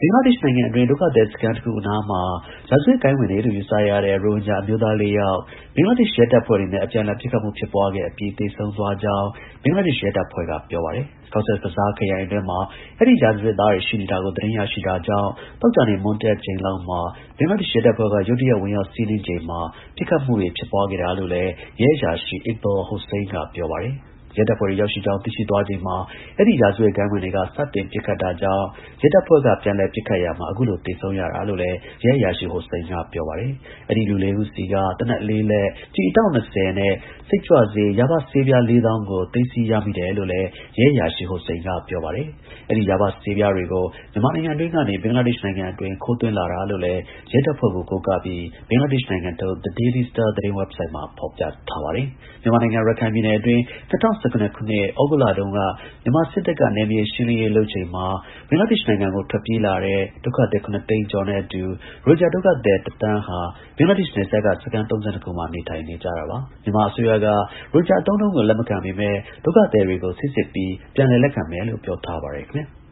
င်္ဂလားဒေ့ရှ်နိုင်ငံအတွင်း ဒုက္ခသည်စခန်းတစ်ခုအနားမှာ ရာဇဝတ်ဂိုဏ်းဝင်တွေလို့ ယူဆရတဲ့ ရိုဟင်ဂျာ အမျိုးသား ၄ ယောက် ဘင်္ဂလားဒေ့ရှ် ရဲတပ်ဖွဲ့တွေနဲ့ အပြန်အလှန် ပစ်ခတ်မှု ဖြစ်ပွားခဲ့အပြီး သေဆုံးသွားကြောင်း ဘင်္ဂလားဒေ့ရှ် ရဲတပ်ဖွဲ့က ပြောပါတယ်။ Cox's Bazar ခရိုင်အတွင်းမှာ အဲဒီ ရာဇဝတ်သားတွေ ရှိနေတာကို သတင်းရရှိတာကြောင့် သောကြာနေ့ မွန်းတည့်ချိန်လောက်မှာ ဘင်္ဂလားဒေ့ရှ် ရဲတပ်ဖွဲ့က ရုတ်တရက် ဝင်ရောက်စီးနင်းချိန်မှာ ပစ်ခတ်မှုတွေ ဖြစ်ပွားခဲ့တာလို့လည်း ရဲအရာရှိ Iqbal Hussain က ပြောပါတယ်။ ရဲတပ်ဖွဲ့တွေ ရောက်ရှိကြောင်း သိရှိသွားချိန်မှာ အဲဒီ ရာဇဝတ်ဂိုဏ်းဝင်တွေက စတင် ပစ်ခတ်တာကြောင့် ရဲတပ်ဖွဲ့က ပြန်လည် ပစ်ခတ်ရာမှာ အခုလို သေဆုံးရတာလို့လည်း ရဲအရာရှိ Hussain က ပြောပါတယ်။ အဲဒီ လူ ၄ ဦးဆီက သေနတ် ၄ လက်၊ ကျည် အတောင့် ၂၀ နဲ့ စိတ်ကြွဆေး ရာဘ ဆေးပြား ၄ သောင်းကို သိမ်းဆည်းရမိတယ်လို့လည်း ရဲအရာရှိ Hussain က ပြောပါတယ်။ အဲဒီ ရာဘ ဆေးပြားတွေကို မြန်မာနိုင်ငံအတွင်းကနေ ဘင်္ဂလားဒေ့ရှ်နိုင်ငံအတွင်း ခိုးသွင်းလာတာလို့လည်း ရဲတပ်ဖွဲ့ကို ကိုးကားပြီး ဘင်္ဂလားဒေ့ရှ်နိုင်ငံထုတ် The Daily Star သတင်းဝက်ဘ်ဆိုက်မှာ ဖော်ပြထားပါတယ်။ မြန်မာနိုင်ငံ ရခိုင်ပြည်နယ်အတွင်း ၂၀၁၇ ခုနှစ် သြဂုတ်လတုန်းက မြန်မာစစ်တပ်က နယ်မြေရှင်းလင်းရေး လုပ်ချိန်မှာ ဘင်္ဂလားဒေ့ရှ်နိုင်ငံကို ထွက်ပြေးလာတဲ့ ဒုက္ခသည် ၇ သိန်းကျော်နဲ့အတူ ရိုဟင်ဂျာ ဒုက္ခသည် ၁ သန်းဟာ ဘင်္ဂလားဒေ့ရှ်နယ်စပ်က စခန်း ၃၂ ခုမှာ နေထိုင်နေကြတာပါ။ မြန်မာအစိုးရက ရိုဟင်ဂျာ အသုံးအနှုန်းကို လက်မခံပေမဲ့ ဒုက္ခသည်တွေကို စိစစ်ပြီး ပြန်လည် လက်ခံမယ်လို့ ပြောထားပါတယ် ခင်ဗျာ။